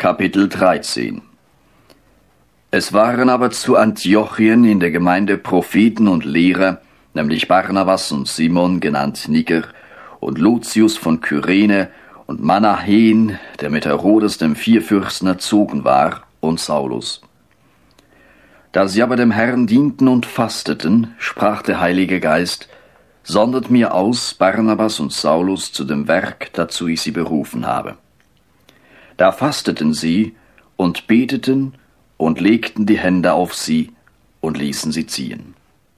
Kapitel 13. Es waren aber zu Antiochien in der Gemeinde Propheten und Lehrer, nämlich Barnabas und Simon, genannt Niger, und Lucius von Kyrene, und Manahen, der mit Herodes dem Vierfürsten erzogen war, und Saulus. Da sie aber dem Herrn dienten und fasteten, sprach der Heilige Geist: Sondert mir aus Barnabas und Saulus zu dem Werk, dazu ich sie berufen habe. Da fasteten sie und beteten und legten die Hände auf sie und ließen sie ziehen.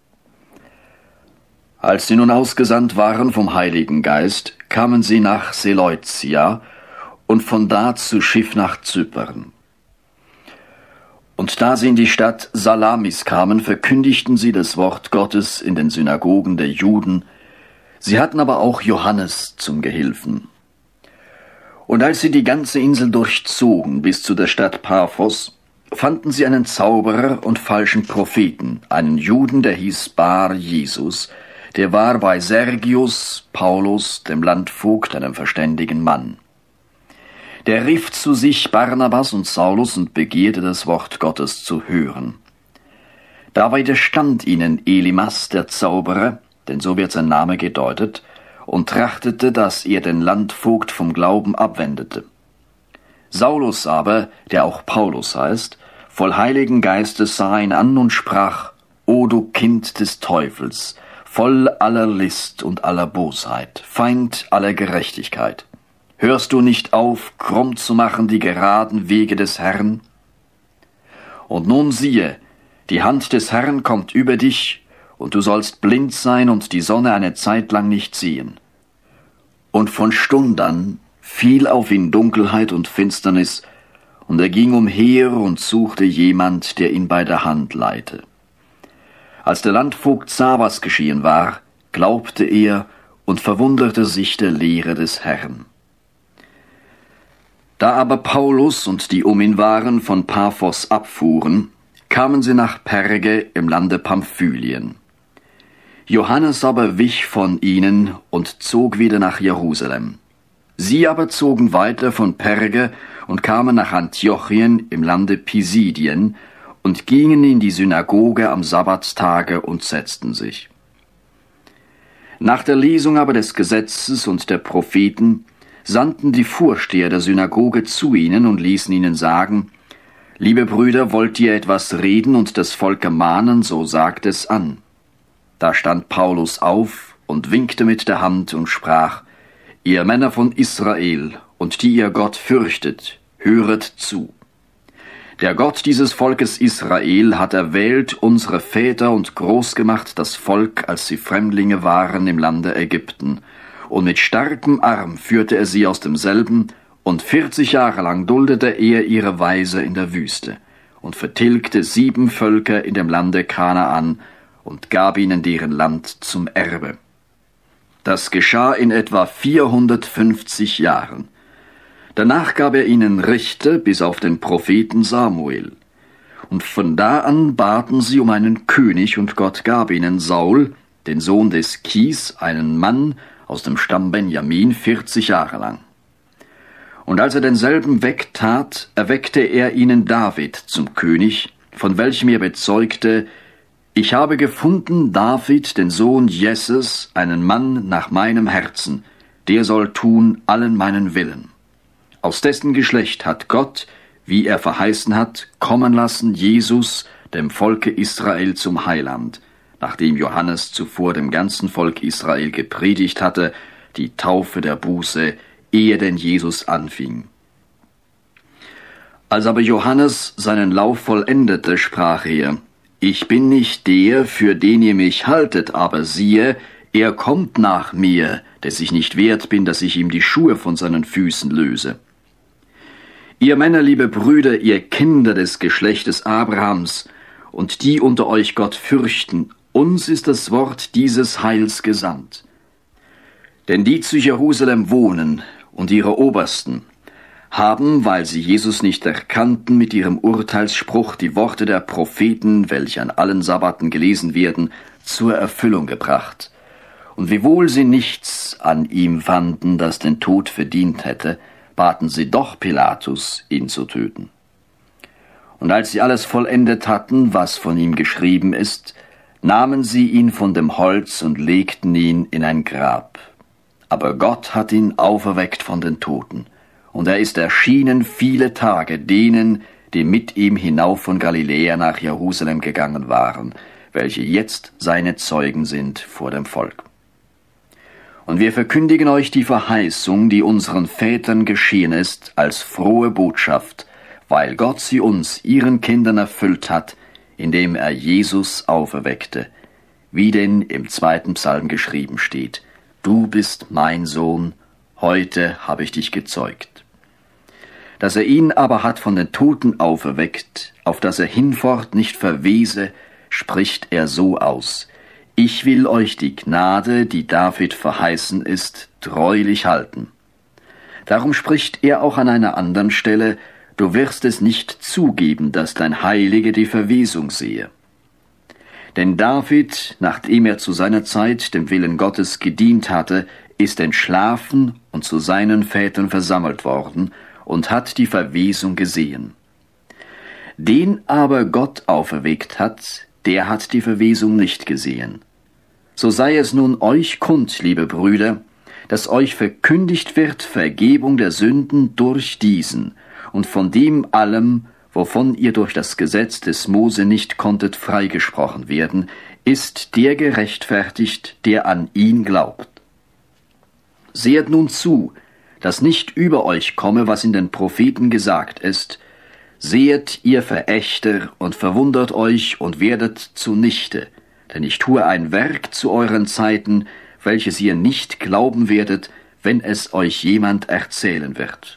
Als sie nun ausgesandt waren vom Heiligen Geist, kamen sie nach Seleucia und von da zu Schiff nach Zypern. Und da sie in die Stadt Salamis kamen, verkündigten sie das Wort Gottes in den Synagogen der Juden. Sie hatten aber auch Johannes zum Gehilfen. Und als sie die ganze Insel durchzogen bis zu der Stadt Paphos, fanden sie einen Zauberer und falschen Propheten, einen Juden, der hieß Bar Jesus, der war bei Sergius Paulus, dem Landvogt, einem verständigen Mann. Der rief zu sich Barnabas und Saulus und begehrte das Wort Gottes zu hören. Da widerstand ihnen Elimas, der Zauberer, denn so wird sein Name gedeutet, und trachtete, dass er den Landvogt vom Glauben abwendete. Saulus aber, der auch Paulus heißt, voll Heiligen Geistes sah ihn an und sprach: O du Kind des Teufels, voll aller List und aller Bosheit, Feind aller Gerechtigkeit. Hörst du nicht auf, krumm zu machen die geraden Wege des Herrn? Und nun siehe, die Hand des Herrn kommt über dich, und du sollst blind sein und die Sonne eine Zeit lang nicht sehen. Und von Stund an fiel auf ihn Dunkelheit und Finsternis, und er ging umher und suchte jemand, der ihn bei der Hand leite. Als der Landvogt sah, was geschehen war, glaubte er und verwunderte sich der Lehre des Herrn. Da aber Paulus und die um ihn waren von Paphos abfuhren, kamen sie nach Perge im Lande Pamphylien. Johannes aber wich von ihnen und zog wieder nach Jerusalem. Sie aber zogen weiter von Perge und kamen nach Antiochien im Lande Pisidien und gingen in die Synagoge am Sabbatstage und setzten sich. Nach der Lesung aber des Gesetzes und der Propheten sandten die Vorsteher der Synagoge zu ihnen und ließen ihnen sagen: Liebe Brüder, wollt ihr etwas reden und das Volk ermahnen, so sagt es an. Da stand Paulus auf und winkte mit der Hand und sprach: Ihr Männer von Israel und die ihr Gott fürchtet, höret zu. Der Gott dieses Volkes Israel hat erwählt unsere Väter und groß gemacht das Volk, als sie Fremdlinge waren im Lande Ägypten. Und mit starkem Arm führte er sie aus demselben, und 40 Jahre lang duldete er ihre Weise in der Wüste, und vertilgte 7 Völker in dem Lande Kanaan, und gab ihnen deren Land zum Erbe. Das geschah in etwa 450 Jahren. Danach gab er ihnen Richter bis auf den Propheten Samuel. Und von da an baten sie um einen König, und Gott gab ihnen Saul, den Sohn des Kis, einen Mann aus dem Stamm Benjamin, 40 Jahre lang. Und als er denselben wegtat, erweckte er ihnen David zum König, von welchem er bezeugte: Ich habe gefunden David, den Sohn Jesses, einen Mann nach meinem Herzen, der soll tun allen meinen Willen. Aus dessen Geschlecht hat Gott, wie er verheißen hat, kommen lassen Jesus, dem Volke Israel zum Heiland, nachdem Johannes zuvor dem ganzen Volk Israel gepredigt hatte, die Taufe der Buße, ehe denn Jesus anfing. Als aber Johannes seinen Lauf vollendete, sprach er: Ich bin nicht der, für den ihr mich haltet, aber siehe, er kommt nach mir, des ich nicht wert bin, dass ich ihm die Schuhe von seinen Füßen löse. Ihr Männer, liebe Brüder, ihr Kinder des Geschlechtes Abrahams, und die unter euch Gott fürchten, uns ist das Wort dieses Heils gesandt. Denn die zu Jerusalem wohnen und ihre Obersten haben, weil sie Jesus nicht erkannten, mit ihrem Urteilsspruch die Worte der Propheten, welche an allen Sabbaten gelesen werden, zur Erfüllung gebracht. Und wiewohl sie nichts an ihm fanden, das den Tod verdient hätte, baten sie doch Pilatus, ihn zu töten. Und als sie alles vollendet hatten, was von ihm geschrieben ist, nahmen sie ihn von dem Holz und legten ihn in ein Grab. Aber Gott hat ihn auferweckt von den Toten, und er ist erschienen viele Tage denen, die mit ihm hinauf von Galiläa nach Jerusalem gegangen waren, welche jetzt seine Zeugen sind vor dem Volk. Und wir verkündigen euch die Verheißung, die unseren Vätern geschehen ist, als frohe Botschaft, weil Gott sie uns, ihren Kindern, erfüllt hat, indem er Jesus auferweckte, wie denn im 2. Psalm geschrieben steht: Du bist mein Sohn, heute habe ich dich gezeugt. Dass er ihn aber hat von den Toten auferweckt, auf dass er hinfort nicht verwese, spricht er so aus: Ich will euch die Gnade, die David verheißen ist, treulich halten. Darum spricht er auch an einer anderen Stelle: Du wirst es nicht zugeben, dass dein Heilige die Verwesung sehe. Denn David, nachdem er zu seiner Zeit dem Willen Gottes gedient hatte, ist entschlafen und zu seinen Vätern versammelt worden und hat die Verwesung gesehen. Den aber Gott auferweckt hat, der hat die Verwesung nicht gesehen. So sei es nun euch kund, liebe Brüder, dass euch verkündigt wird Vergebung der Sünden durch diesen, und von dem allem, wovon ihr durch das Gesetz des Mose nicht konntet freigesprochen werden, ist der gerechtfertigt, der an ihn glaubt. Sehet nun zu, dass nicht über euch komme, was in den Propheten gesagt ist: Sehet, ihr Verächter, und verwundert euch und werdet zunichte, denn ich tue ein Werk zu euren Zeiten, welches ihr nicht glauben werdet, wenn es euch jemand erzählen wird.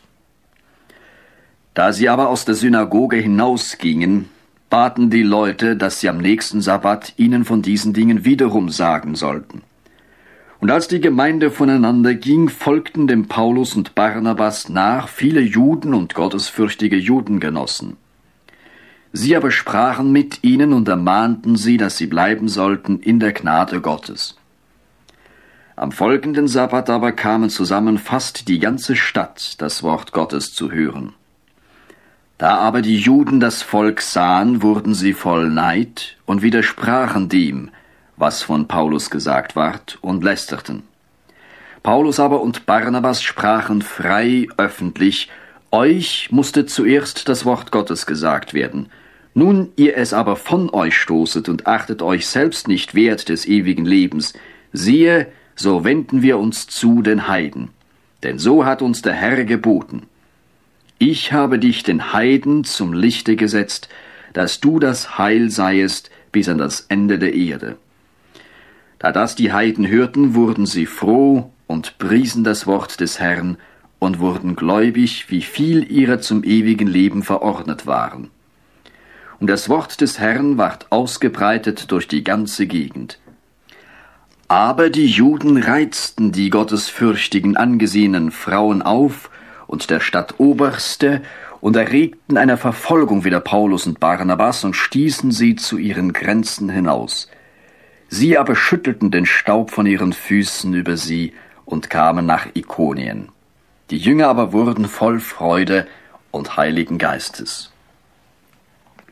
Da sie aber aus der Synagoge hinausgingen, baten die Leute, dass sie am nächsten Sabbat ihnen von diesen Dingen wiederum sagen sollten. Und als die Gemeinde voneinander ging, folgten dem Paulus und Barnabas nach viele Juden und gottesfürchtige Judengenossen. Sie aber sprachen mit ihnen und ermahnten sie, dass sie bleiben sollten in der Gnade Gottes. Am folgenden Sabbat aber kamen zusammen fast die ganze Stadt, das Wort Gottes zu hören. Da aber die Juden das Volk sahen, wurden sie voll Neid und widersprachen dem, was von Paulus gesagt ward, und lästerten. Paulus aber und Barnabas sprachen frei öffentlich: Euch musste zuerst das Wort Gottes gesagt werden. Nun ihr es aber von euch stoßet und achtet euch selbst nicht wert des ewigen Lebens, siehe, so wenden wir uns zu den Heiden. Denn so hat uns der Herr geboten: Ich habe dich den Heiden zum Lichte gesetzt, dass du das Heil seiest bis an das Ende der Erde. Da das die Heiden hörten, wurden sie froh und priesen das Wort des Herrn und wurden gläubig, wie viel ihrer zum ewigen Leben verordnet waren. Und das Wort des Herrn ward ausgebreitet durch die ganze Gegend. Aber die Juden reizten die gottesfürchtigen angesehenen Frauen auf und der Stadtoberste und erregten eine Verfolgung wider Paulus und Barnabas und stießen sie zu ihren Grenzen hinaus. Sie aber schüttelten den Staub von ihren Füßen über sie und kamen nach Ikonien. Die Jünger aber wurden voll Freude und Heiligen Geistes.